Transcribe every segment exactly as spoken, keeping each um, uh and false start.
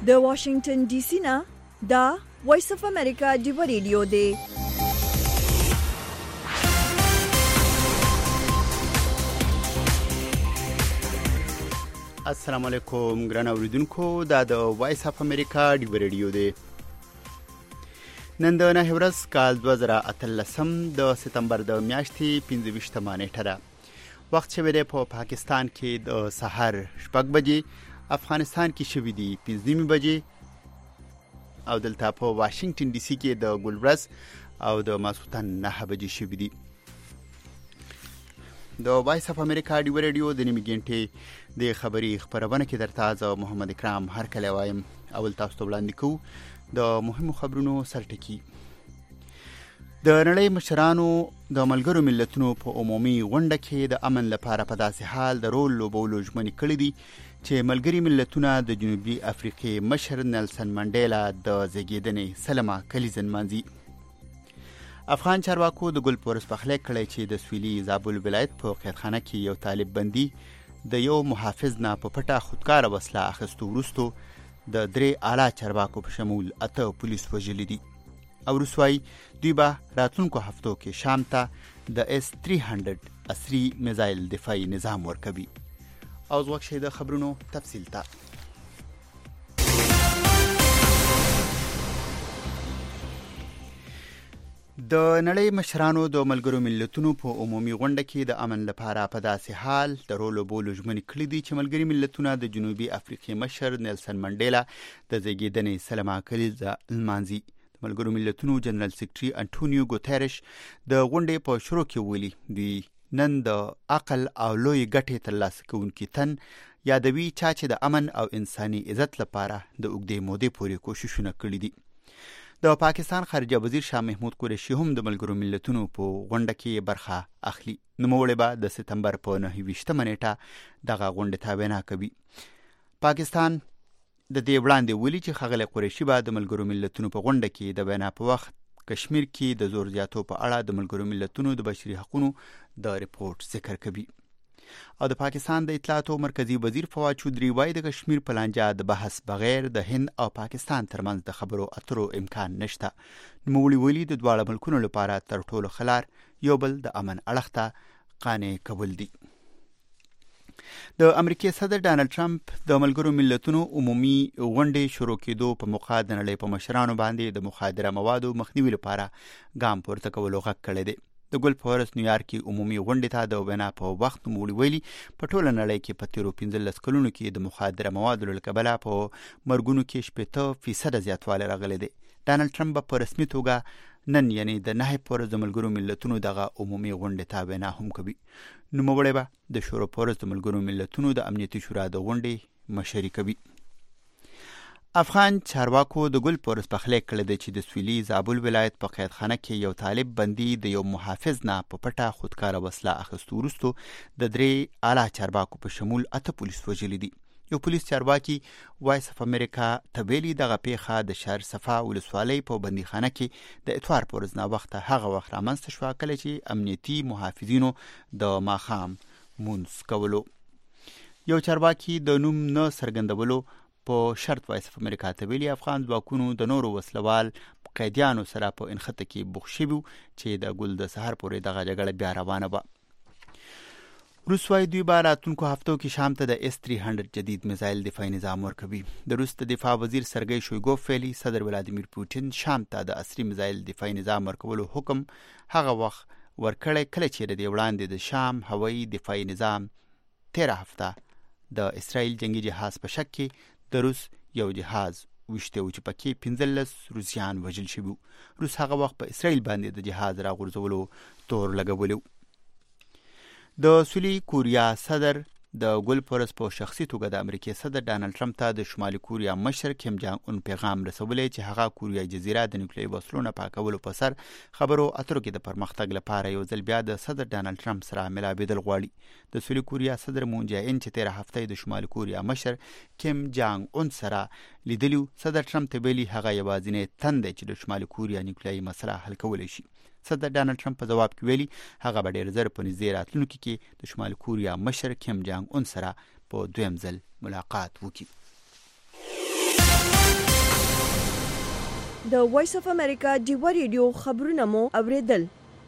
د واشنگټن ډي سي نه دا وایس اف امریکا دی ریډیو دی. السلام علیکم ګران اوریدونکو، دا د وایس اف امریکا دی ریډیو دی. نن د نهه ورځ کال دوه زره اتلسم د سپتمبر د میاشتې پنځه ویشتمه نیټه ده. وخت شوی دی په پاکستان کې د سحر شپږ بجې، افغانستان کې شوی دی پنځه نیمې بجې، او دلته په واشنگټن ډي سي کې د ګلورځ او د ماسخوتن نهه بجې شوی دی. د وایس اف امریکا دی ریډیو د نیمې ګنټې د خبري خبرونه کې درته زه محمد اکرام هر کله وایم. اول تاسو ته وړاندې کوو د مهمو خبرونو سرټکی. د نړۍ مشرانو د ملګرو ملتونو په عمومي غونډه کې د امن لپاره په داسې حال د رول لوبولو ژمنې کړې دي چې ملګري ملتونه د جنوبي افریقې مشر نیلسن منډیلا د زیږیدنې سلمه کلیزه نمانځي. افغان چارواکو د ګل پورس پخلی کړی چې د سویلي زابل ولایت په قیدخانه کې یو طالب بندي د یو محافظ نه په پټه خودکاره وسله اخیستو وروسته د درې اعلی چارواکو په شمول اته پولیس وژلي دي. او رسوایی دوی به راتلونکو هفتو کې شام ته د اس سل عصري میزایل دفاعي نظام ورکوي. او ځوک شي د خبرونو تفصیل ته. د نړۍ مشرانو د ملګرو ملتونو په عمومي غونډه کې د امن لپاره په داسې حال د رول لوبولو ژمنې کړې دي چې ملګري ملتونه د جنوبي افریقې مشر نیلسن منډیلا د زیږیدنې سلمه کلیزه نمانځي. د ملګرو ملتونو جنرال سیکرټري انټونیو ګوتریش د غونډې په شروع کې ویلي دوی نن د عقل او لوی ګټې ترلاسه کوونکي تن یادوي چا چې د امن او انساني عزت لپاره د اوږدې مودې پورې کوششونه کړي دي. د پاکستان خارجه وزیر شاه محمود قریشي هم د ملګرو ملتونو په غونډه کې برخه اخلي. نوموړی به د سپتمبر په نهه ویشتمه نیټه دغه غونډې ته وینا کوي. پاکستان د دې وړاندې ویلي چې ښاغلی قریشي به د ملګرو ملتونو په غونډه کې د وینا په وخت کشمیر کې د زور زیاتو په اړه د ملګرو ملتونو د بشري حقوقو د ریپورت ذکر کوي. او د پاکستان د اطلاعاتو مرکزی وزیر فواد چودري وايي د کشمیر په لانجه د بحث بغیر د هند او پاکستان ترمنځ د خبرو اترو امکان نشته. نوموړي ویلي د دواړو ملکونو لپاره تر ټولو خلار یو بل د امن اړخ ته قانع کول دي. د امریکای صدر ډانلډ ټرمپ د ملګرو ملتونو عمومي غونډې شروع کېدو په موقع د نړۍ په مشرانو باندې د مخدره موادو مخنیوي لپاره ګام پورته کولو غږ کړی دی. د ګل فورس نیویارک کې عمومي غونډې ته د وینا په وخت نوموړي ویلي په ټوله نړۍ کې په تیرو پنځلس کلونو کې د مخدره موادو له کبله په مرګونو کې شپېته فیصده زیاتوالی راغلی دی. ډانلډ ټرمپ په رسمي توګه نن یعنی د نهه پورس د ملګرو ملتونو دغه عمومي غونډې ته وینا هم کوي. نوموړی به د شورا پورس د ملګرو ملتونو د امنیتي شورا د غونډې مشري کوي. افغان چارواکو د ګل پورس پخلی کړی دی چې د سویلي زابل ولایت په قیدخانه کې یو طالب بندي د یو محافظ نه په پټه خودکاره وسله اخیستو وروسته د درې اعلی چارواکو په شمول اته پولیس وژلي دي. یو پولیس چارواکي وایس اف امریکا ته ویلي دغه پیښه د شهر صفا ولسوالۍ په بندیخانه کې د اتوار په ورځ ناوخته هغه وخت رامنځته شوه کله چې امنیتي محافظینو د ماښام مونځ کولو. یو چارواکي د نوم نه څرګندولو په شرط وایس اف امریکا ته ویلي افغان ځواکونو د نورو وسلوال قیدیانو سره په انخته کې بوخت شوي چې د ګل د سهار پورې دغه جګړه بیا روانه وه. روس وايي دوی به راتلونکو هفتو کې شام ته د اس سل جدید میزایل دفاعي نظام ورکوي. د روس د دفاع وزیر سرګی شویګوف ویلي صدر ولادیمیر پوتین شام ته د عصري میزایل دفاعي نظام ورکولو حکم هغه وخت ورکړی کله چې د وړاندې د شام هوایي دفاعي نظام تیره هفته د اسرائیل جنگي جهاز په شک کې د روس یو جهاز وشته و چې پکې پنځلس روسیان وژل شوي. روس هغه وخت په اسرائیل باندې د جهاز راغورځولو تور لګولی. د سویلي کوریا صدر د ګل پورس په شخصي توګه د امریکای صدر ډانلډ ټرمپ ته د شمالي کوریا مشر کیم جانګ اون پیغام رسولی چې هغه کوریايي جزیره د نیوکلیري وسلو نه پاکولو په سر خبرو اترو کې د پرمختګ لپاره یو ځل بیا د صدر ډانلډ ټرمپ سره ملابېدل غواړي. د سویلي کوریا صدر مون جه ان چې تیره هفته د شمالي کوریا مشر کیم جانګ اون سره لیدلو، صدر ټرمپ ته ویلي هغه یوازینی تن دی چې د شمالي کوریا نیوکلیري مسله حل کولی شي. صدر ډانلډ ټرمپ په جواب کې ویلي هغه به ډېر زر په نږدې راتلونکي کې د شمالي کوریا مشر کیم جانګ اون سره په دویم ځل ملاقات وکړي. د وایس اف امریکا ډیوا ریډیو خبرونه مو اوریدل.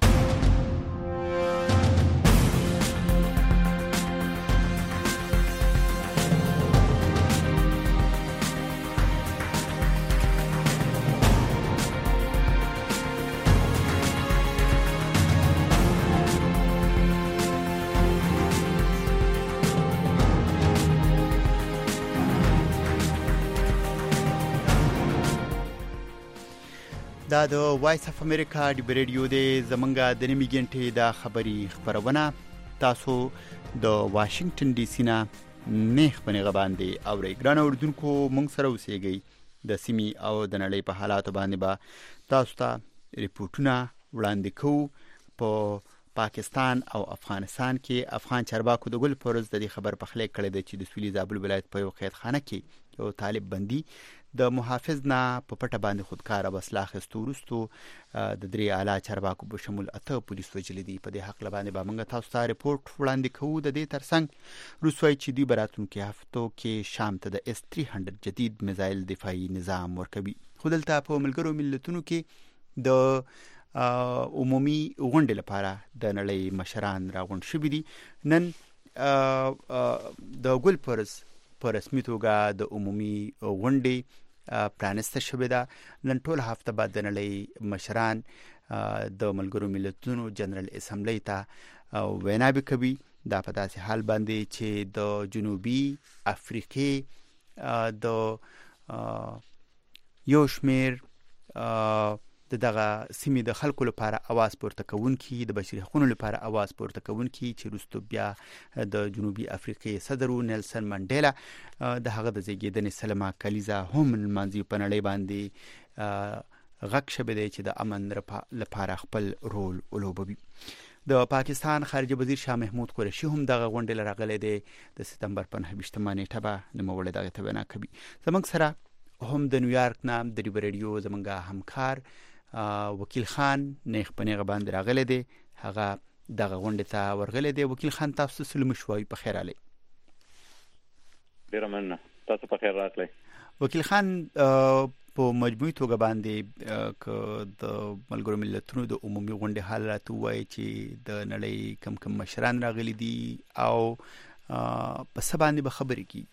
دا د وایس اف امریکا د ریډیو د زمنګا د نیمه ګنټې د خبري خبرونه تاسو د واشنگټن ډي سي نه نه خبرونه باندې اوري. ګران اوردونکو مونږ سره اوسېږئ د سیمې او د نړۍ په حالاتو باندې با تاسو ته ریپورتونه وړاندې کوو. په پاکستان او افغانستان کې افغان چارواکو د ګل پرز د خبر په خله کړی د چې د سویلي زابل ولایت په یو قید خانه کې یو طالب بندي د محافظ نه په پټه باندې خودکار وسله اخیستو وروسته د درې اعلی چارواکو په شمول اته پولیس وژلي دي. په دې حق باندې به موږ تاسو ته ریپورت وړاندې کوو. د دې ترڅنګ روسوي چې دوی براتونکو هفتو کې شام ته د اس سل جدید میزایل دفاعي نظام ورکوي. خو دلته په ملګرو ملتونو کې د عمومي غونډې لپاره د نړۍ مشران راغونډ شوي دي. نن د ګل پرز په رسمي توګه د عمومي غونډې پرانسته شوې ده. نن ټول هفته بعد د نړۍ مشران د ملګرو ملتونو جنرال اسمبلی ته وینا کوي. دا په داسې حال باندې چې د جنوبي افریقې د یو شمیر د دغه سیمې د خلکو لپاره आवाज پورته کوونکي د بشري حقوقو لپاره आवाज پورته کوونکي چې وروسته بیا د جنوبي افریقې صدر نیلسن منډیلا د هغه د زیږیدنې سلمه کلیزه هم منځي په نړۍ باندې غږ شوی دی چې د امن لپاره خپل رول ولوبوي. د پاکستان خارجه وزیر شاه محمود قریشي هم دغه غونډې راغلی دی. د سپتمبر په نهه ویشتمه نیټه به نوموړی دغه ته وینا کوي. زموږ سره هم د نیویارک نه د ریډیو ریډیو زمونږ همکار وکیل خان نیخ پنیغه باندې راغلی دی. هغه دغه غونډې ته ورغلی دی. وکیل خان تاسو سلام شوي په خیر علي. ډیر مننه، تاسو په خیر راغلی. وکیل خان په مجموعي توګه باندې ک د ملګرو ملتونو د عمومي غونډې حالات وایي چې د نړۍ کم کم مشران راغلي دي او په څه باندې به خبرې کوي.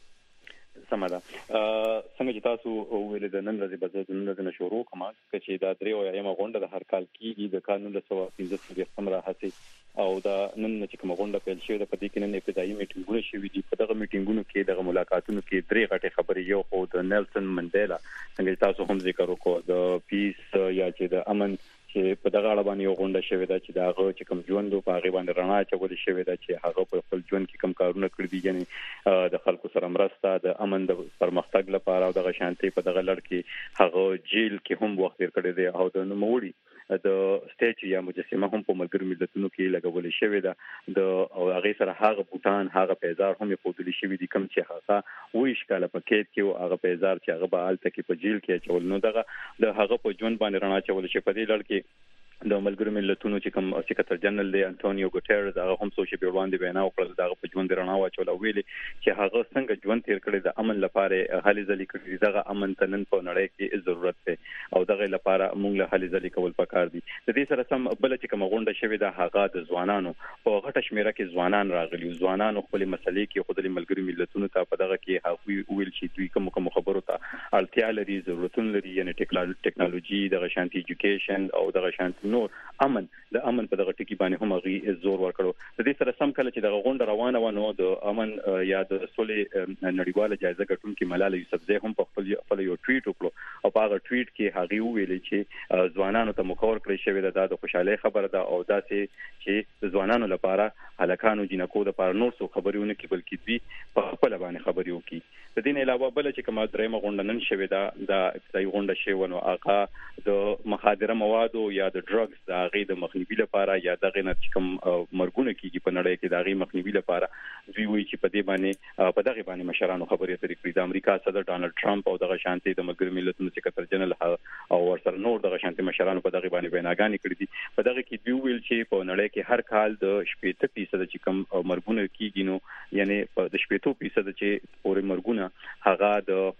سمه ده. څنګه چې تاسو ویل د نن ورځې په ځای نن ورځې شروع کوم چې دا درې او یمه غونډه د هر کال کېږي د قانون له سوا پنځه څلوېښتم راهیسې او دا نن چې کومه غونډه پیل شوې ده په دې کې نن ابتدایي میټینګونه شوي دي. په دغه میټینګونو کې دغه ملاقاتونو کې درې غټې خبرې، یو خو د نیلسن منډیلا څنګه تاسو هم ذکر وکړو د پیس یا چې د امن چې په دغه اړه باندې یو غونډه شوې ده چې دا هغه چې کوم ژوند په هغه باندې رڼا چولې شوې ده چې هغه په خپل ژوند کې کوم کارونه کړی دي، یعنی د خلکو سره مرسته د امن د پرمختګ لپاره او د شانتي په دغه لړ کې هغه جیل کې هم وخت تیر کړی دی او د نوموړي د سټیچ یا مجسمه هم په ملګرو ملتونو کې لګولې شوې ده. د او هغه سره هغه بوتان هغه پیزار هم په دلی شوې دي کوم چې هغه وې ښکاله پکې کې او هغه پیزار چې هغه به حالت کې په جیل کې چول نو دغه د هغه په ژوند باندې رڼا چول شي. په دې لړ کې د ملګرو ملتونو چې کوم سکرټر جنرال دی انټونیو ګوټيرز هغه هم سوشي بیروان دی وینا وکړه دغه په ژوند رڼا واچول او ویلي چې هغه څنګه ژوند تیر کړی د امن لپاره هلي ځلې کړی دغه امن تنن په نړۍ کې ضرورت دی او دغه لپاره موږ له هلي ځلې کول پکار دي. د دې سره سم بل چې کوم غونډه شوې ده هغه د ځوانانو په غټه شمیره کې ځوانان راغلي، ځوانانو خپل مسلې کې خود د ملګرو ملتونو ته په دغه کې هغه ویل چې دوی کوم کوم خبرو ته اړتیا لري، ضرورتونه لري، یعنی ټیکنالوژي دغه شانتي ایجوکیشن او دغه شانتي نور امن د امن په دغه ټکی باندې هم غي زور ورکړو. د دې سره سم کله چې دغه غونډه روانه و نو د امن یا د سولې نړیواله جایزه ګټونکي ملاله یوسفزۍ هم په خپل خپل یو ټویټ وکړو او په هغه ټویټ کې هغه ویلي چې ځوانانو ته مخور کړی شوی ده د خوشاله خبره ده او دا چې د ځوانانو لپاره هلکانو جنکو د لپاره نور څه خبرونه کې بلکې دوی په خپل باندې خبرې وکړي. د دې نه علاوه بل چې کومه درېمه غونډه نن شوې ده د ابتدایي غونډه شوې نو هغه د مخادره موادو یا د ډرګز د هغې د مخنیوي لپاره یا دغه نه چې کوم مرګونه کیږي په نړۍ کې د هغې مخنیوي لپاره دوی وایي چې په دې باندې په دغه باندې مشرانو خبرې اترې کړي. د امریکا صدر ډانلډ ټرمپ او دغه شانتي د ملګرو ملتونو سکرټر جنرال او ورسره نور دغه شانتي مشرانو په دغه باندې ویناګانې کړې دي. په دغه کې دوی ویل چې په نړۍ کې هر کال د شپږ فیصد چې کوم مرګونه کیږي نو یعنی په د شپږ فیصد چې پورې مرګونه هغه د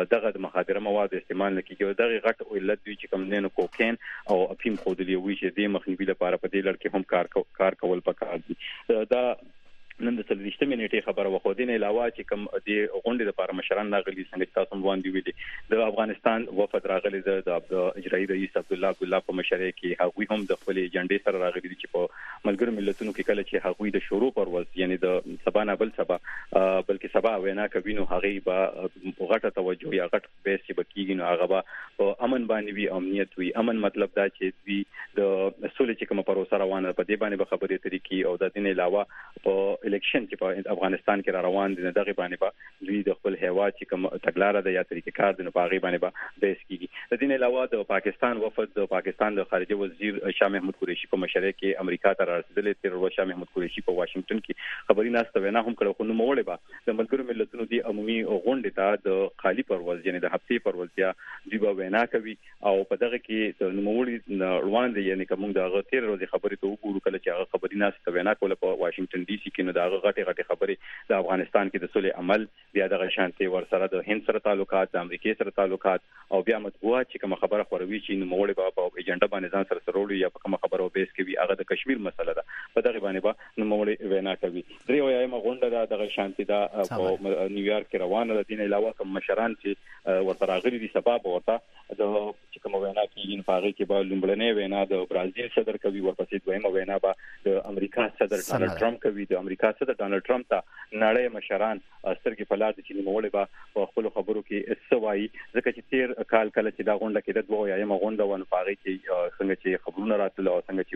دغه د مخدره مواد استعمال نه کیږي. دغه غټ علت دی چې کوم نه کوکین او افیم خودلی وی چې د مخنیوي لپاره په دې لړ کې هم کار کار کول پکار دي. دا نن د څلوېښتمې نیټې خبره وخو دین علاوه چې کوم د غونډې لپاره مشران راغلي څنګه تاسو وړاندې ویلي د افغانستان وفد راغلي د اجرایي رئیس عبد الله عبد الله په مشرۍ کې هغوی هم د خپل ایجنډې سره راغلي چې په ملګرو ملتونو کې کله چې هغوی د شروع پر ورځ یعنی د سبا نه بل سبا بلکې سبا وینا کوي نو هغه به غټه توجه یا غټ بیس چې بکیږي نو هغه به امن باندې وي امنیت وي. امن مطلب دا چې وي د سولې چې کوم پروسه روانه په دې باندې به خبرې اترې کی او د دین علاوه په الیکشن چې په افغانستان کې را روان دي دغه باندې به دوی د خپل هیواد چې کوم تګلارې د یا طریقې کار د باغې باندې به بیس کیږي. د دین علاوه د پاکستان وفد د پاکستان د خارجه وزیر شاه محمود قریشي په مشرۍ کې امریکا ته رسیدلې. تیر ورځ شاه محمود قریشي په واشنگټن کې خبري ناسته وینا هم کړې خو نو موړې به د ملګرو ملتونو دی عمومي غونډې ته د خالی پرواز یعنی د هفتې پرواز یا دی به وینا کوي او په دغه کې د نوموړي روان دي یعنی کوم د تیر ورځې خبرې ته وګورو کله چې هغه خبري ناسته وینا کوله په واشنگټن ډي سي کې نو دا غټه غټه خبرې د افغانستان کې د سولې عمل بیا د شانتي ور سره د هند سره تعلقات د امریکای سره تعلقات او بیا مطبوعات چې کوم خبره خوروي چې نو موړي په ایجنډا باندې ځان سره سرولي یا کوم خبره بیس کوي هغه د کشمیر مسله ده په دغه باندې به نو موړي وینا کوي. درې وایم غونډه د شانتي دا په نیویارک کې روانه ده. دین علاوه کوم مشران چې ورته راغلي دي سبب ورته د چې کوم وینا کې په هغه کې به لومړنۍ وینا د برازیل صدر کوي ورپسې دویمه وینا به د امریکا صدر ډانلډ ټرمپ کوي. د امریکا صدر ډانلډ ټرمپ ته نړۍ مشران سترګې په لار دي چې موړي به په خپل خبرو کې سوای ځکه چې تیر کال کله چې دا غونډه کې د دوه یا یم غونډه ونه پاره کې څنګه چې خبرونه راتله او څنګه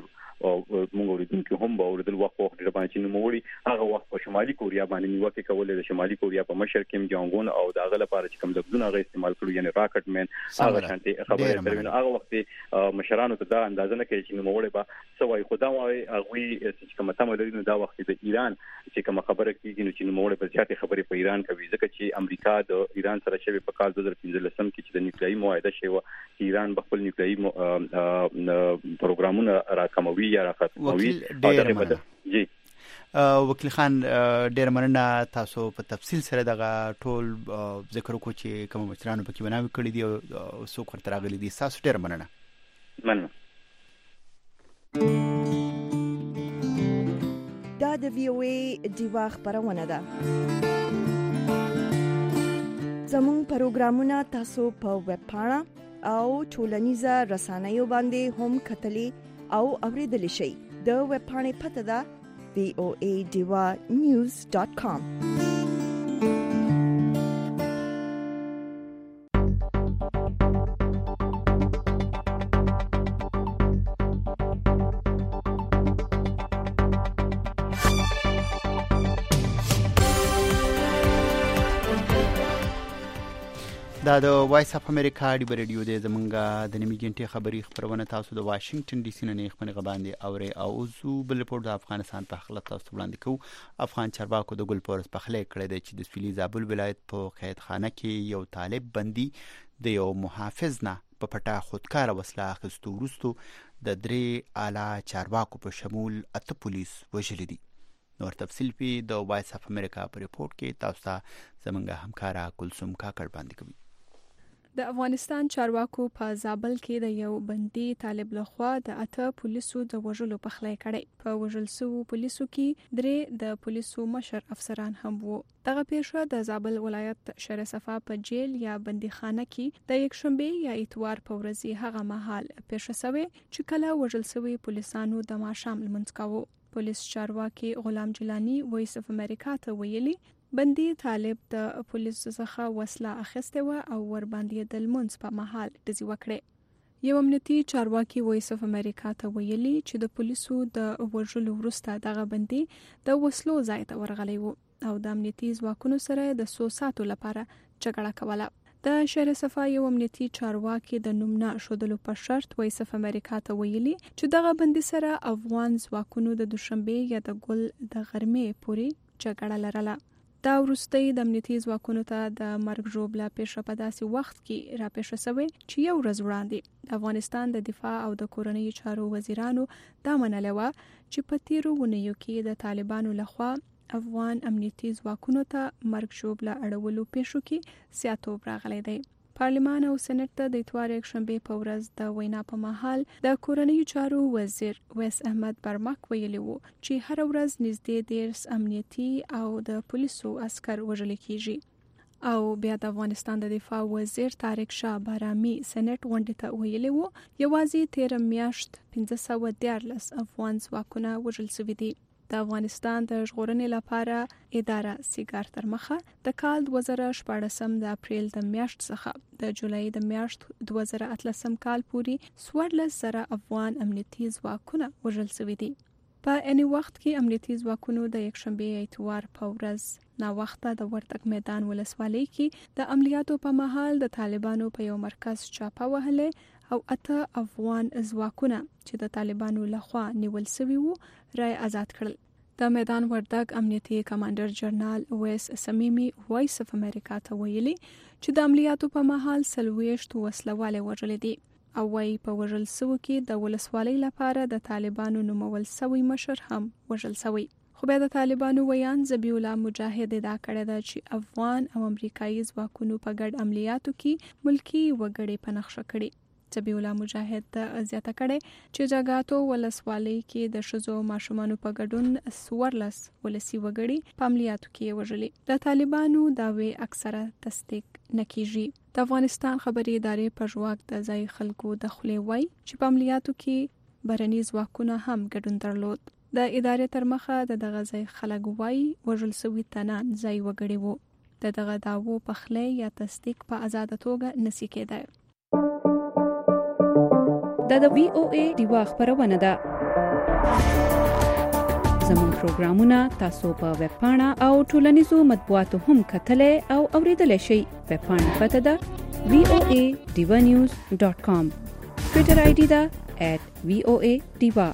چې موږ ورېدونکو هم به ورېدل وخت وخت باندې چې موړي هغه وخت په شمالي کوریا باندې نیوکه کولې د شمالي کوریا په مشر کیم جونګ اون او دا غل لپاره چې کوم لفظونه غي استعمال کړو یعنی راکټ مین هغه شانتي خبره کوي هغه وخت مشرانو ته دا اندازه نه کوي چې موړي به سوای خدای وايي هغه چې کوم تمه لري نو دا وخت د ایران چې کوم خبره کیږي نو چې موړي په ځاتې خبرې په ایران کوي ځکه چې امریکا د ایران سره شوی په کال دوه هزار پنځلس کې چې د نیوکلیایي معاهده شوی چې ایران په خپل نیوکلیایي پروګرامونه راکموي یا راختموي جی وکیل خان ډیر مننه تاسو په تفصیل سره دغه ټول ذکر وکړو چې کوم مشرانو پکې وناوي کړی دي او څوک ورته راغلي دي. تاسو ډیر مننه. مننه. دا د وی او ای دیوا خبرونه ده. زموږ پروګرامونه تاسو په ویب پاڼه او ټولنیزه رسنیو باندې هم کتلی او اوریدلی شئ. د ویب پاڼې پته ده وی او ای دیوا نیوز ډاٹ کام. دا د وایس اف امریکا دی ریډیو د زمونږه د نیمه ګنټې خبري خبرونه تاسو د واشنگټن ډي سي نه خبرونه باندې اوري او زو بل رپورټ د افغانستان په خلک تاسو وړاندې کوو. افغان چارواکو د ګل پورس په خله کړی دی چې د سپیلي زابل ولایت په قید خانه کې یو طالب بندي د یو محافظ نه په پټه خودکار وسله اخیستو وروسته د درې اعلی چارواکو په شمول اته پولیس وژلي دي. نور تفصیل په د وایس اف امریکا په رپورټ کې تاسو ته زمونږه همکارا کلثوم کاکړ باندې کوي. د افغانستان چارواکو په زابل کې د یو بندي طالب لخوا د اته پولیسو د وژلو په خله کړي. په وژل سو پولیسو کې درې د پولیسو مشر افسران هم وو. دغه پیښه د زابل ولایت شهر صفا په جیل یا بندي خانه کې د یک شنبه یا اتوار په ورځ هغه مهال پیښه شوه چې کله وژل سوي پولیسانو د ماښام لمونځ کاوه. پولیس چارواکي غلام جیلانی وایس اف امریکا ته ویلي بندي طالب د پولیسو څخه وسله اخیسته و او ور باندې د لمونځ په محل دزي وکړي. یو امنیتي چارواکي وایس اف امریکا ته ویلي چې د پولیسو د وژلو وروسته دغه بندي د وسلو ځای ته ورغلی و او د امنیتي ځواکونو سره د څو ساعتو لپاره جګړه کوله. د شهر صفا یو امنیتي چارواکي د نوم نه شودلو په شرط وایس اف امریکا ته ویلي چې دغه بندي سره افغان ځواکونو د دوشنبه یا د ګل د غرمې پوري جګړه لرله. دا وروستي د امنیتي ځواکونو ته د مرګ ژوبله پیښه په داسې وخت کې را پیښه شوې چې یو ورځ وړاندې افغانستان د دفاع او د کورنۍ چارو وزیرانو دا منله و چې په تیرو ونیو کې د طالبانو لخوا افغان امنیتي ځواکونو ته مرګ ژوبله اړولو پیښو کې زیاتوب راغلی دی. پارلمان او سېنات ته د اتوار یکشنبه په ورځ د وینا په مهال د کورنیو چارو وزیر ویس احمد برمک ویلي وو چې هر ورځ نږدې دیرش امنیتي او د پولیسو عسكر وژل کیږي. او بیا د افغانستان د دفاع وزیر طارق شاه بارامي سېنات غونډې ته ویلي وو یوازې تیر میاشت پنځه سوه دیارلس افغان ځواکونه وژل شوي دي. د افغانستان د ژغورنې لپاره اداره سیګار تر مخه د کال دوه زره شپاړسم د اپریل د میاشت څخه د جولای د میاشت دوه زره اتلسم کال پورې څوارلس زره افغان امنیتي ځواکونه وژل شوي دي. په اني وخت کې امنیتي ځواکونو د یکشنبه اتوار په ورځ نا وخته د وردګ میدان ولسوالۍ کې د عملیاتو په مهال د طالبانو په یو مرکز چاپه وهلې او اته افغان ځواکونه چې د طالبانو لخوا نیول شوي وو رای آزاد کړل. د میدان وردګ امنیتي کمانډر جنرال ویس سمیمی وایس اف امریکا ته ویلي چې د عملیاتو په مهال څلوېښت وسلواله وژل دي او وايي په وژل سوو کې د ولسوالۍ لپاره د طالبانو نومول سوی مشر هم وژل سوی. خو بیا د طالبانو ویان ذبیح الله مجاهد ادعا کړې ده چې افغان او امریکایي ځواکونو په ګډ عملیاتو کې ملکی وګړي په نقشه کړي. ذبیح الله مجاهد د زیاته کړي چې جګاتو ولسوالۍ کې د شذو ماشومانو په ګډون څوارلس ولسی وګړي په عملیاتو کې وژلي. د طالبانو داوی اکثره تصدیق نکېږي. د افغانستان خبري ادارې په ژواک د ځای خلکو د خلې وای چې په عملیاتو کې برني ځواکونه هم ګډون درلود. د ادارې تر مخه د دغه ځای خلک وای وژل شوي تنان ځای وګړي وو. د دغه داوو په خلې یا تصدیق په آزاده توګه نسی کېدای. دا د وی او ای دیوا خبرونه ده. زموږ پروګرامونه تاسو په ویب پاڼه او ټولنیزو مطبوعاتو هم کتلې او اوریدلای شئ. ویب پاڼه پته ده وی او ای diva news dot com. ټویټر آی ډي ده at وی او ای diva.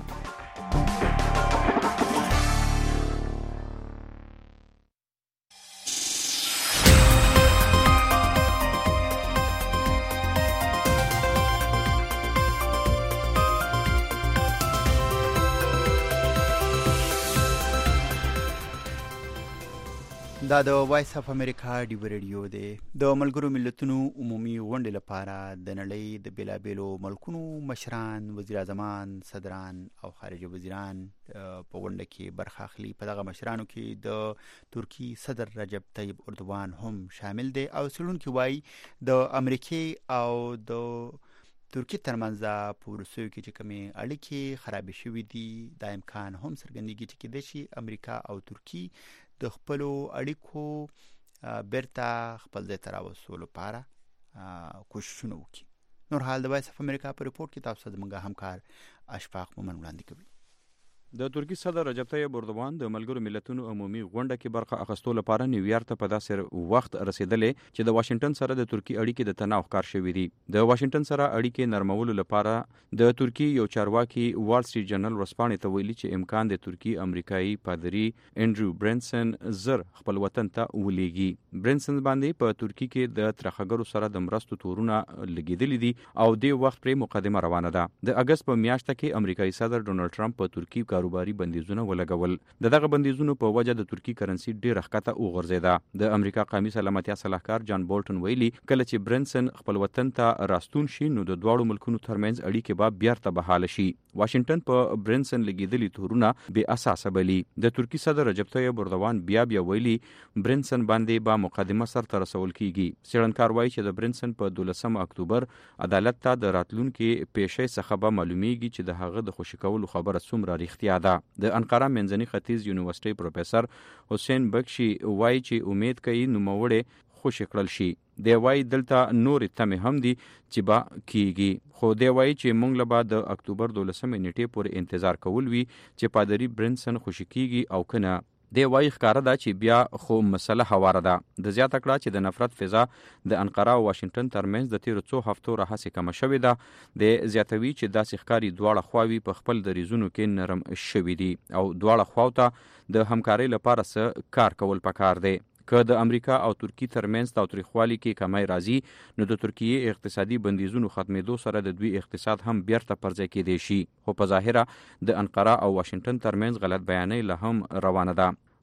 دا د وایس اف امریکا ډیو ریډیو دی. د ملګرو ملتونو عمومي غونډې لپاره د نړۍ د بیلابیلو ملکونو مشران، وزیر اعظمان، صدران او خارجه وزیران په غونډه کې برخه اخلي. په دغه مشرانو کې د ترکی صدر رجب طیب اردوغان هم شامل دی او څېړونکي وایي د امریکې او د ترکی ترمنځ په وروستیو کې چې کومې اړیکې خرابې شوي دي دا امکان هم څرګندېږي چې کیدای شي امریکا او ترکی د خپلو اړیکو بیرته خپل ځای ته راوستلو لپاره کوششونه وکړي. نور حال د وایس اف امریکا په ریپورت کې تاسو ته زموږ همکار اشفاق مومن وړاندې کوي. د ترکی صدر رجب طیب اردوغان د ملګرو ملتونو عمومي غونډه کې برخه اخیستو لپاره نیویارک ته په داسې وخت رسیدلې چې د واشنگټن سره د ترکی اړیکې د تناو ښکار شوې دي. د واشنگټن سره اړیکې نرمولو لپاره د ترکی یو چارواکي وال سټریټ جرنل ورسپانې ته ویلي چې امکان د ترکی امریکایي پادری انډریو برنسن زر خپل وطن ته ولېږي. برنسن باندې په ترکی کې د ترخګرو سره د مرستو تورونه لګېدلې دي او د وخت پرې مقدمه روانه ده. د اگست په میاشت کې امریکایي صدر ډونالد ټرمپ په ترکی کاروباري بندیزونه ولګول. د دغه بندیزونو په وجه د ترکی کرنسي ډیره ښکته وغورځیده. د امریکا قومي سلامتیا صلاحکار جان بولټن ویلي کله چې برنسن خپل وطن ته راستون شي نو د دواړو ملکونو ترمنځ اړیکې به بیرته بحاله شي. واشنگټن په برنسن لګیدلي تورونه بې اساسه بلی. د ترکی صدر رجب طیب اردوغان بیا بیا ویلي برنسن باندې به مقدمه سرته رسول کیږي. څېړنکار وایي چې د برنسن په دولسم اکتوبر عدالت ته د راتلونکي پیشې څخه به معلومیږي چې د هغه د خوشي کولو خبره څومره رښتیا ده. د انقره منځني ختیځ یونیورسيټي پروفیسور حسین بخشي وایي چې امید کوي نوموړی خوشي کړل شي. دی وایي دلته نورې تمې هم دي چې به کیږي خو دی وایي چې موږ له به د اکتوبر دولسمې نیټې پورې انتظار کول وي چې پادری برنسن خوشي کیږي او کنه. دی وایي ښکاره ده چې بیا خو مسله هواره ده. د زیاته کړه چې د نفرت فضا د انقره او واشنگټن ترمنځ د تیرو څو هفتو راهیسې کمه شوې ده. د زیاتوي چې داسې ښکاري دواړه خواوې په خپل دریځونو کې نرم شوي دي او دواړه خواو ته د همکارۍ لپاره څه کار کول پکار دی. که د امریکا او ترکی ترمنځ تاوتریخوالي کې کمی راځي نو د ترکیې اقتصادي بندیزونو ختمېدو سره د دوی اقتصاد هم بیرته پر ځای کېدی شي. خو په ظاهره د انقره او واشنگټن ترمنځ غلط بیانۍ لا هم روانه ده.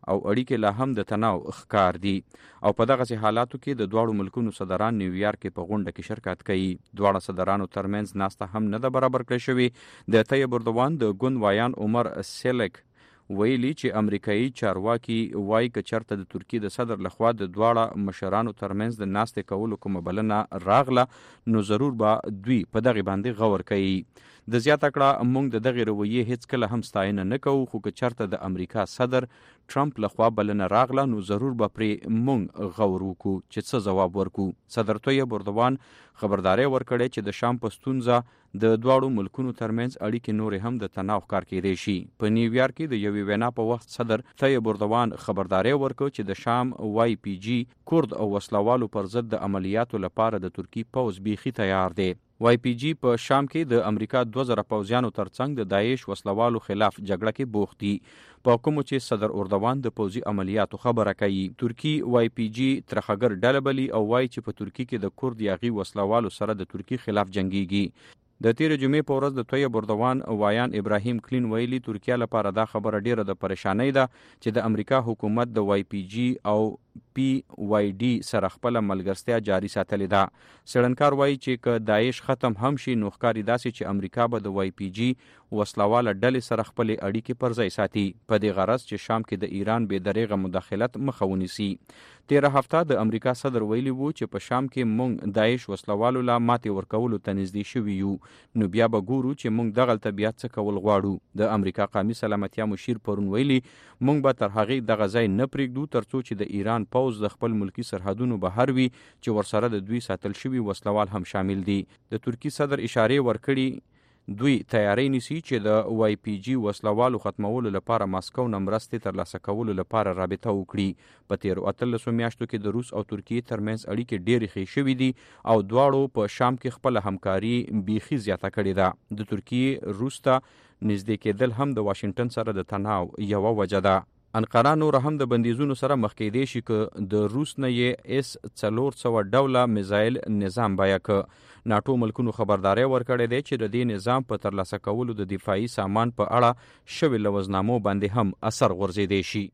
او اړیکې لا هم د تناو ښکار دي او په دغه حالاتو کې د دواړو ملکونو صدران نیویارک کې په غونډه کې شرکت کوي. دواړه صدرانو ترمنځ ناسته هم نه ده برابر کړی شوې. د طیب اردوان د ګوند وایان عمر سیلک ویلي چې امریکایي چارواکي وایي که چېرته د ترکیې د صدر لخوا د دواړه مشرانو ترمنځ د ناستې کولو کومه بلنه راغله نو ضرور به دوی په دغې باندې غور کوي. د زیاته کړه موږ د دغې رویې هیڅ کله هم ستاینه نه کوو، خو که چېرته د امریکا صدر ټرمپ لخوا بلنه راغله نو ضرور به پرې موږ غور وکړو چې څه ځواب ورکو. صدر طیب اردوان خبرداری ورکړی چې د شام په ستونزه د دواړو ملکونو ترمنځ اړیکې نورې هم د تناو ښکار کیدی شي. په نیویارک کې د یوې وینا په وخت صدر طیب اردوان خبرداری ورکړ چې د شام وای پی جی کورد او وسلوالو پر ضد د عملیاتو لپاره د ترکی پوځ بیخي تیار دی. وای پی جی په شام کې د امریکا دوه زره پوځیانو ترڅنګ د داعش وسلوالو خلاف جګړه کې بوخت دي، په کومو چې صدر اردوان د پوځي عملیاتو خبره کوي. ترکی وای پی جی ترخګر ډله بلی او وای چې په ترکی کې د کورد یاغي وسلوالو سره د ترکی خلاف جنگيږي. د تیر جمعې په ورځ د طیب اردوان وایان ابراهیم کلین ویلي ترکیه لپاره دا خبره ډیره د پریشانۍ ده چې د امریکا حکومت د وای پی جی او پی وای ډی سره خپل ملګرتیا جاری ساتلې ده. سړنکار وایي چې که داعش ختم هم شي نو ښکاري داسې چې امریکا به د وای پی جی وسلواله ډلې سره خپل اړیکې پر ځای ساتي په دې غرض چې شام کې د ایران بې دریغه مداخلت مخه ونیسي. تیره هفته د امریکا صدر ویلي وو چې په شام کې مونږ داعش وسلوالو لا ماتې ورکولو ته نږدې شوي یو، نو بیا به ګورو چې مونږ دغلته بیا څه کول غواړو. د امریکا قومي سلامتیا مشیر پرون ویلي مونږ به تر هغې دغه ځای نه پرېږدو ترڅو چې د ایران پوځ د خپل ملکی سرحدونو بهر وي چې ورسره د دوی ساتل شوي وسلوال هم شامل دي. د ترکی صدر اشارې ورکړي دوی تیاری نیسي چې د وای پی جی وسلوالو ختمولو لپاره ماسکو نه مرستې ترلاسه کولو لپاره رابطه وکړي. په تیرو اتلسو میاشتو کې د روس او ترکیې ترمنځ اړیکې ډېرې ښې شوي دي او دواړو په شام کې خپله همکاري بیخي زیاته کړې ده. د ترکیې روس ته نږدې کېدل هم د واشنګټن سره د تناو یوه وجه ده. انقره نور هم د بندیزونو سره مخ کېدی شي که د روس نه یې اس څلور سوه ډوله میزایل نظام بیه که. ناټو ملکونو خبرداری ورکړی دی چې د دې نظام په ترلاسه کولو د دفاعي سامان په اړه شوي لوزنامو باندې هم اثر غورځېدی شي.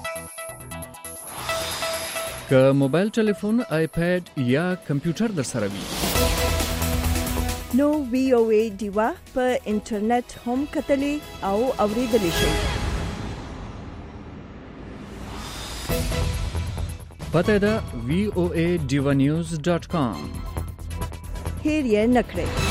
که موبایل ټلیفون، آیپیډ یا کمپیوټر در سره وي نو وی او ای ډیوا په انټرنیټ هم کتلې او اوریدلې شئ. پته ده وی او ای ډیوا نیوز ډاٹ کام. هیر یې نکړئ.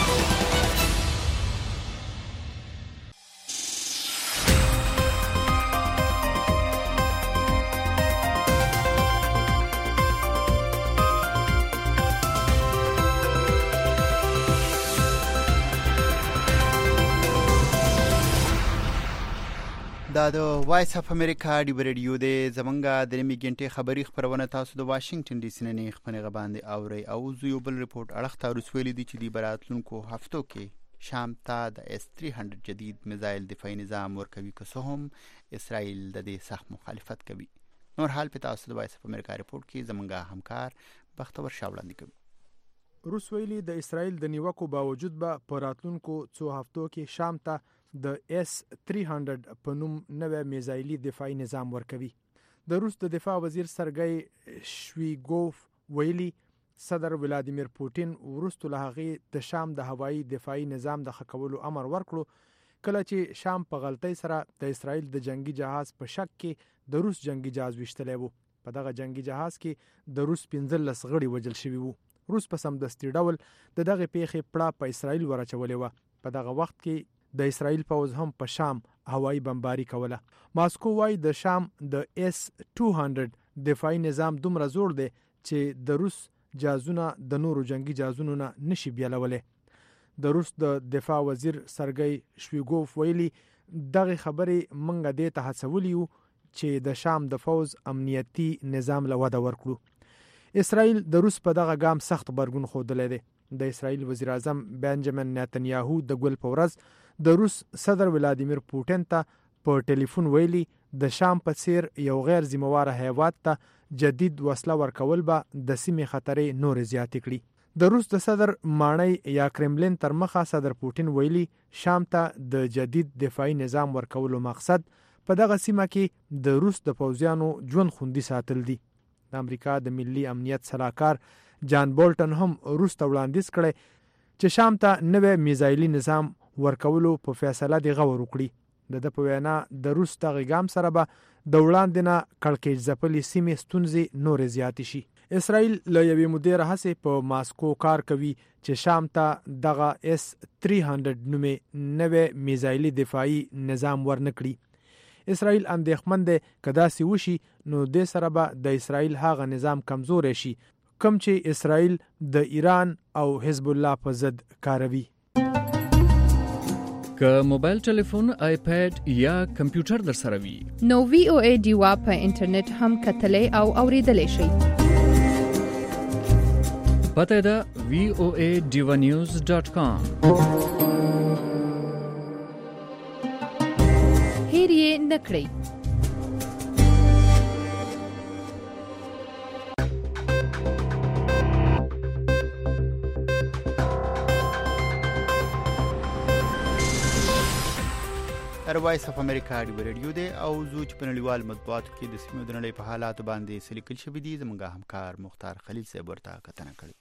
دا د وایس اف امریکا دی ریډیو دی زمونږه د نیمې ګنټې خبري خبرونه تاسو د واشنگټن ډي سي نه خپنه باندې اوري او زه یو بل ریپورت اړخ ته رسولې دي چې د براتلونکو هفتو کې شام ته د اس سه سوه جدید میزایل دفاعي نظام ورکوي که څه هم اسرائیل د دې سخت مخالفت کوي. نور حال په تاسو د وایس اف امریکا ریپورت کې زمونږه همکار بختور شاه وړاندې کوي. روس ویلي د اسرائیل د نیوکو باوجود به په راتلونکو څو هفتو کې شام ته د اس سه سوه په نوم نوې میزایلي دفاعي نظام ورکوي. د روس د دفاع وزیر سرګی شویګوف ویلي صدر ولادیمیر پوتین وروسته له هغې د شام د هوایي دفاعي نظام د ښه کولو امر ورکړو کله چې شام په غلطۍ سره د اسرائیل د جنگي جهاز په شک کې د روس جنگي جهاز ویشتلی وو. په دغه جنگي جهاز کې د روس پنځلس غړي وژل شوي وو. روس په سمدستي ډول د دغه پیښې پړه په اسرائیل ورچولې وه. په دغه وخت کې د اسرائیل پوځ هم په شام هوایي بمباري کوله. ماسکو وایي د شام د اس دوه سوه دفاعي نظام دومره زوړ دی چې د روس جهازونه د نورو جنگي جهازونو نه نشي بیلولی. د روس د دفاع وزیر سرګی شویګوف ویلي دغه خبرې منګه دې ته هڅولي یو چې د شام د فوز امنیتي نظام له وده ورکړو. اسرائیل د روس په دغه ګام سخت غبرګون ښودلی دی. د اسرائیل وزیر اعظم بنجامین نتنیاهو د ګل په ورځ د روس صدر ولادیمیر پوتین ته په ټلیفون ویلي د شام په څیر یو غیر ذمہواره هیواد ته جدید وسله ورکول به د سیمې خطرې نور زیاتې کړي. د روس د صدر ماڼۍ یا کرملین تر مخه صدر پوتین ویلي شام ته د جدید دفاعي نظام ورکولو مقصد په دغه سیمه کې د روس د پوځیانو ژوند خوندي ساتل دي. د امریکا د ملي امنیت سلاکار جان بولټن هم روس ته وړاندیز کړی چې شام ته نوې میزایلي نظام ورکولو په فیصله دی غور وکړي. د د په وینا د روس دغه ګام سره به د وړاندې نه کړکېچ ځپلې سیمې ستونزې نورې زیاتې شي. اسرائیل له یوې مودې راهیسې په ماسکو کار کوي چې شام ته دغه اس درې سوه نومې نوې میزایلي دفاعي نظام ورنکړي. اسرائیل اندېښمن دی که داسې وشي نو دې سره به د اسرائیل هغه نظام کمزوری شي کوم چې اسرائیل د ایران او حزب الله په ضد کاروي. که موبایل ټلیفون، آیپیډ یا کمپیوټر در سره وي نو وی او ای ډیوا په انټرنیټ هم کتلی او اوریدلی شئ. پته ده وی او ای ډیوا نیوز ډاټ کام. هیر یې نه کړئ. وایس اف امریکا دی ریډیو دی او زو چې په نړیوال مطبوعاتو کې د سیمې د نړۍ په حالاتو باندې سلیکل شوی دی. زموږ همکار مختار خلیل صاحب ورته کتنه کړې.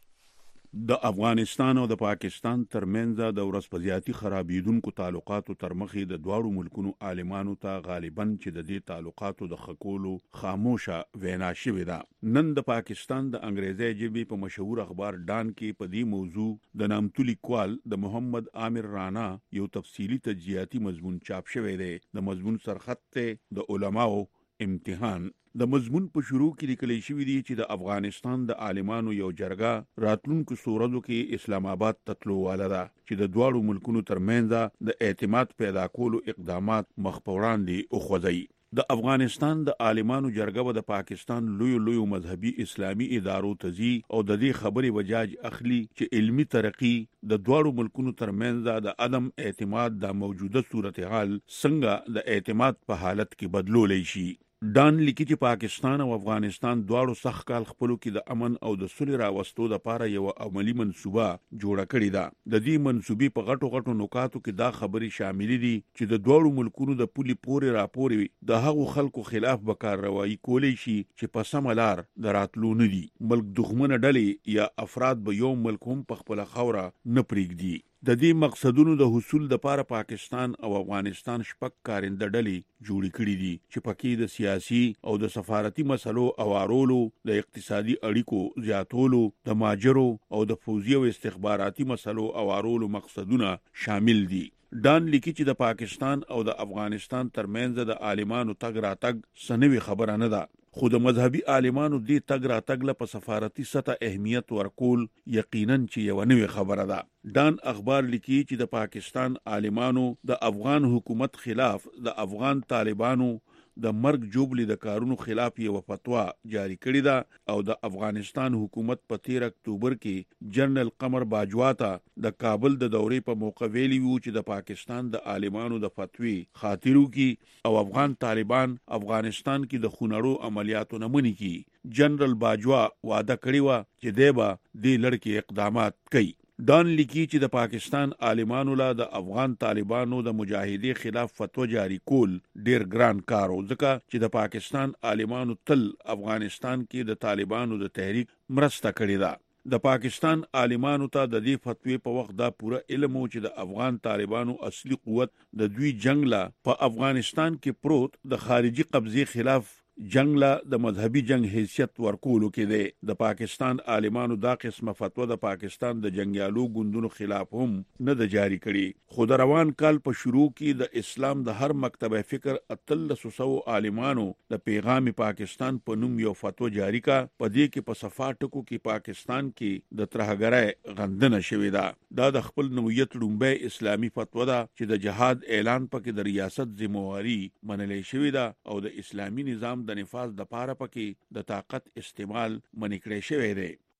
د افغانستان او د پاکستان ترمنځ د ورځ په زیاتي خرابېدونکو تعلقاتو تر مخې د دواړو ملکونو عالمانو ته غالباً چې د دې تعلقاتو د خکولو خاموشه وینا شوې ده. نن د پاکستان د انګریزي ژبې په مشهور اخبار ډان کې په دې موضوع د نامتو لیکوال د محمد عامر رانا یو تفصیلی تجزیاتی مضمون چاپ شوی دی. د مضمون سرخط ته د علماو امتحان. د مضمون په شروع کې لیکل شوی دی چې د افغانستان د عالمانو یو جرګه راتلونکو سورزو کې اسلام آباد تطلو واله ده چې د دواړو ملکونو ترمنځ د اعتماد پیدا کولو اقدامات مخ په وړاندې وخوځي. د افغانستان د عالمانو جرګه به د پاکستان لوی لوی مذهبي اسلامي ادارو تزي او د دې خبرې وجاج اخلي چې علمی ترقی د دواړو ملکونو ترمنځ د عدم اعتماد د موجوده صورتحال څنګه د اعتماد په حالت کې بدلولای شي. ډان لیکي چې پاکستان او افغانستان دواړو سخت کال خپلو کې د امن او د صلح راوستو لپاره یو عملی منصوبه جوړه کړې ده. د دې منصوبې په غټو غټو نکاتو کې دا خبرې شاملې دي چې د دواړو ملکونو د پولي پورې راپورې د هغو خلکو خلاف به کارروایي کولی شي چې په سمه لار د راتلو نه دي. ملک دښمنه ډلې یا افراد به یو ملک هم په خپله خاوره نه پرېږدي. د دې مقصدونو د حصول لپاره پاکستان او افغانستان شپږ کارنده ډلې جوړې کړې دي چې پکې د سیاسي او د سفارتي مسلو اوارولو، د اقتصادي اړیکو زیاتولو، د ماجرو او د پوځي او استخباراتي مسلو اوارولو مقصدونه شامل دي. ډان لیکي چې د پاکستان او د افغانستان ترمنځ د عالمانو تګ راتګ سنوي خبره نه ده، خو د مذهبي عالمانو دې تګ راتګ له په سفارتي سطح اهمیت ورکول یقینا چې یو نوې خبره ده. ډان اخبار لیکي چې د پاکستان عالمانو د افغان حکومت خلاف د افغان طالبانو د مرګ جوبلي د کارونو خلاف یو فتوا جاری کړې ده او د افغانستان حکومت په تیر اکتوبر کې جنرال قمر باجوا ته د کابل د دورې په موقع ویلي وو چې د پاکستان د عالمانو د فتوی خاطرو کې او افغان طالبان افغانستان کې د خونړو عملیاتو نه منې کی. جنرال باجوا وعده کړی و چې دی به دې لړ کې اقدامات کوي. ډان لیکي چې د پاکستان عالمانو لا د افغان طالبانو د مجاهدې خلاف فتوا جاری کول ډیر ګران کار و، ځکه چې د پاکستان عالمانو تل افغانستان کې د طالبانو د تحریک مرسته کړې ده. د پاکستان عالمانو ته د دې فتوی په وخت دا پوره علم و چې د افغان طالبانو اصلي قوت د دوی جنگ لا په افغانستان کې پروت د خارجي قبضې خلاف جنگ لا د مذهبي جنگ حیثیت ورکولو کې دی. د پاکستان عالمانو دا قسمه فتوا د پاکستان د جنگیالو ګوندونو خلاف هم نه د جاری کړي، خو د روان کال په شروع کې د اسلام د هر مکتبه فکر اتلس سو عالمانو د پیغام پاکستان په نوم یو فتوا جاری کا. په دې کې په صفا ټکو کې پاکستان کې د ترهګرۍ غندنه شوې ده. دا د خپل نوعیت لومبۍ اسلامي فتوا ده چې د جهاد اعلان پکې د ریاست ذمہواری منلې شوې ده او د اسلامي نظام د نفاذ د پاره پکې د طاقت استعمال منې کړی شوی دی.